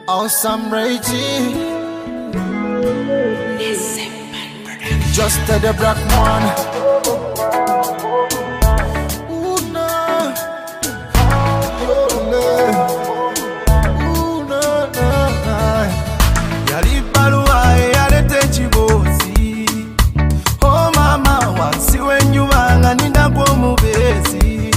Awesome Reggie, just the black man. Ooh, nah. Ooh, nah. Yali balua yalete chibozi. Oh mama wansi wenyubanga ninagwo mubezi.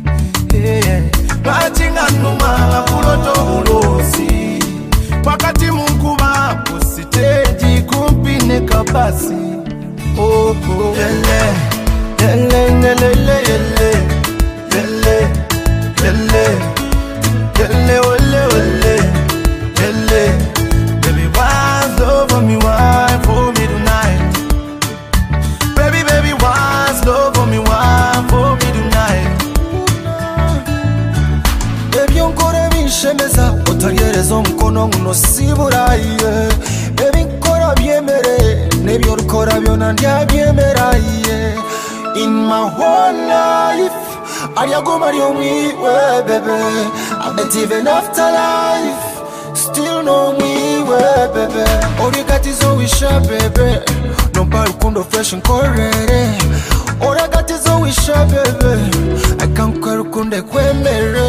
Bachinga numa kuloto ulosi. Wakati munkuba kusiteji kumpine kabasi. Oh oh yele yele yele yele yele yele yele ole ole yele. Baby what's over me, why for me tonight? Baby what's over me, why for me tonight? Baby unkore bishemeza utagereza umukono muno siburaye. Baby nkora byemere nebyo rukora byona ndyabyemereye. In my whole life ariyagoma ariyo mwiwe baby. I'm not even after life, still no mwiwe baby. Origatizo wisha baby, nomba rukundo fresh nkorere. Origatizo wisha baby, I can't kwa rukunde kwemere.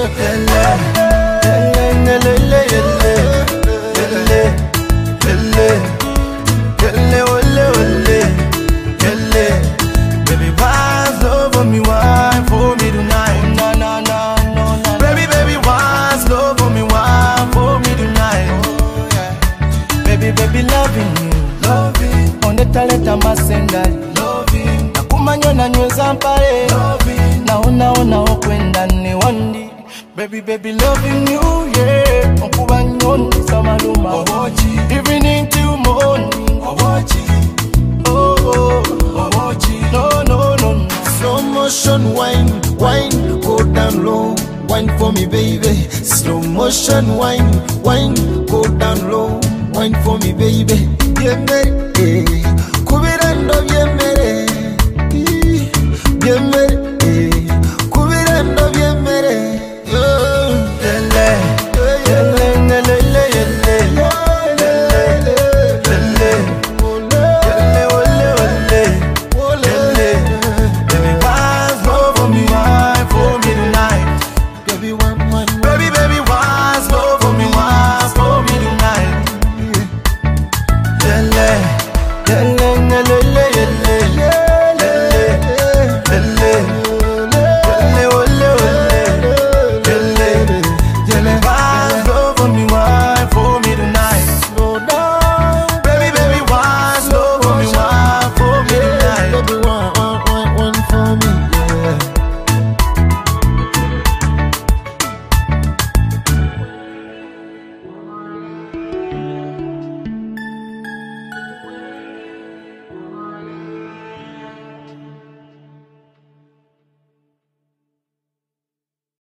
Baby, what's over me, why for me tonight? No. Baby, what's over me, why for me tonight? Baby, loving you, on the talent I must send that. Nakumanyo na nyweza mpare, naona okwenda ni wandi. Baby, loving you, yeah. Onkubanyo samaluma, evening till morning. No. Slow motion wine, go down low. Wine for me, baby. Slow motion wine, go down low. Wine for me, baby. Yeah, me, kubirando, yeah, me.